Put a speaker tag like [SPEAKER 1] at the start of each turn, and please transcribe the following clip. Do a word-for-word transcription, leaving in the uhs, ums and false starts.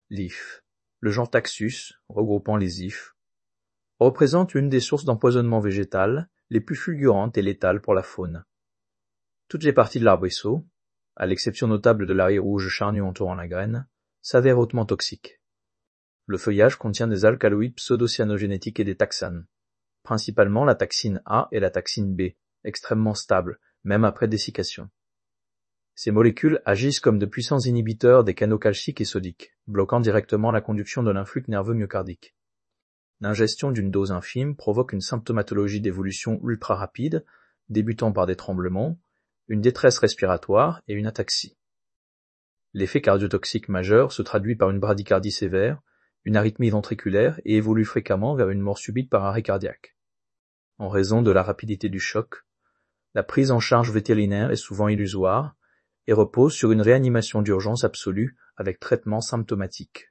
[SPEAKER 1] L'if, le genre Taxus, regroupant les ifs, représente une des sources d'empoisonnement végétal les plus fulgurantes et létales pour la faune. Toutes les parties de l'arbrisseau, à l'exception notable de l'arrêt rouge charnu entourant la graine, s'avèrent hautement toxiques. Le feuillage contient des alcaloïdes pseudo-cyanogénétiques et des taxanes, principalement la taxine A et la taxine B, extrêmement stables, même après dessiccation. Ces molécules agissent comme de puissants inhibiteurs des canaux calciques et sodiques, bloquant directement la conduction de l'influx nerveux myocardique. L'ingestion d'une dose infime provoque une symptomatologie d'évolution ultra rapide, débutant par des tremblements, une détresse respiratoire et une ataxie. L'effet cardiotoxique majeur se traduit par une bradycardie sévère, une arythmie ventriculaire et évolue fréquemment vers une mort subite par arrêt cardiaque. En raison de la rapidité du choc, la prise en charge vétérinaire est souvent illusoire et repose sur une réanimation d'urgence absolue avec traitement symptomatique.